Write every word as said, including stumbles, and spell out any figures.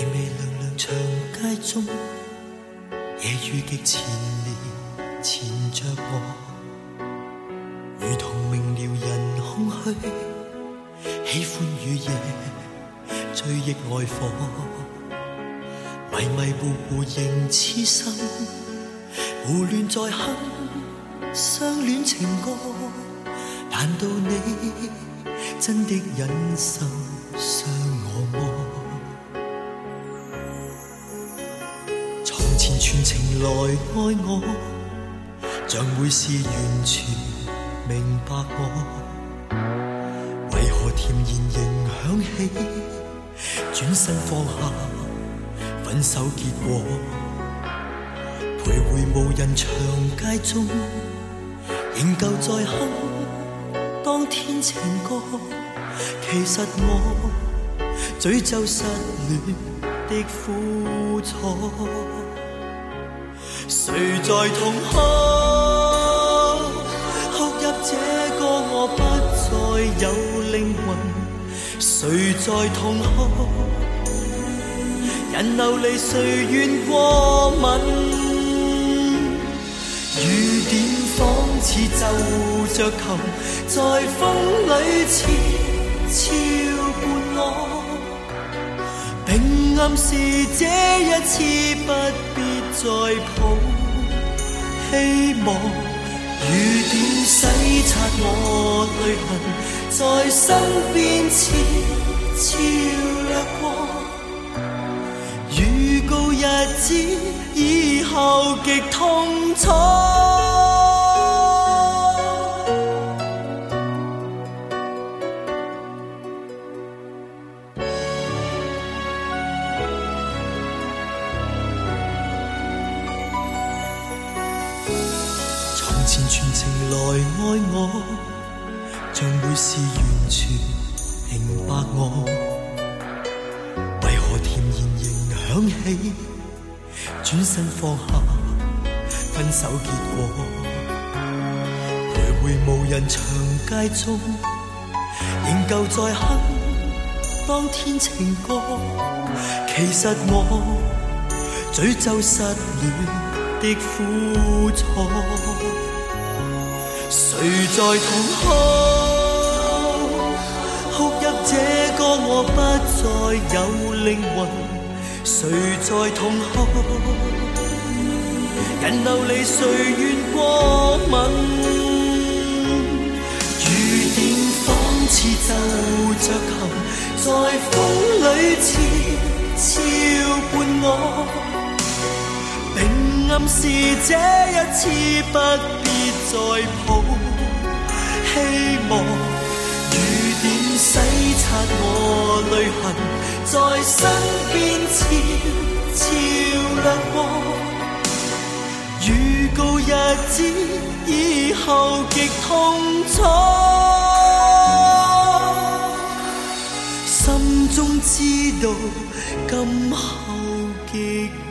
微亮亮長街中，夜雨極纏綿纏着我，如同明了人空虛，喜歡雨夜追憶愛火，迷迷糊糊仍痴心，胡亂在哼相戀情歌。難道你真的忍心傷我麼？從前全情來愛我，像每事完全明白我，為何甜言仍響起，轉身放下分手結果，徘徊無人長街中，仍舊在哼當天情歌。其實我詛咒失戀的苦楚，誰在痛哭？哭泣這個我不再有靈魂，誰在痛哭？人流離誰願過問？雨點仿似奏着琴，在風裏悄悄伴我，並暗示這一次不必再抱希望。雨點洗刷我淚痕，在身邊悄悄掠過，預告日子以後極痛楚。從前全情來愛我，像每事完全明白我，為何甜言仍響起，轉身放下分手結果，徘徊無人長街中，仍舊在哼當天情歌。其實我詛咒失戀的苦楚，誰在痛哭？哭泣這個我不再有靈魂，誰在痛哭？人流離誰願過問？雨點仿似奏着琴，在風裏悄悄伴我，並暗示這一次不必再抱希望。雨點洗刷我淚痕，在身邊悄悄掠過，預告日子以後極痛楚。心中知道今後極